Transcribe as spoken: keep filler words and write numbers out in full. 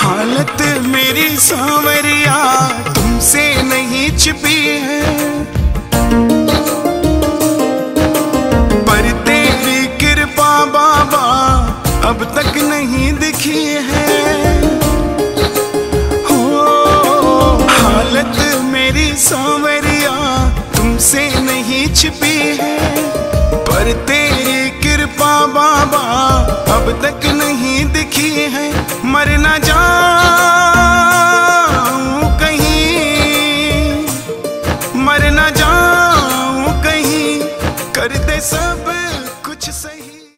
हालत मेरी सांवरिया तुमसे नहीं छिपी है, पर तेरी कृपा बाबा अब तक नहीं दिखी है। हो हालत मेरी सांवरिया तुमसे नहीं छिपी है, पर तेरी कृपा बाबा अब तक नहीं दिखी है। मर न जा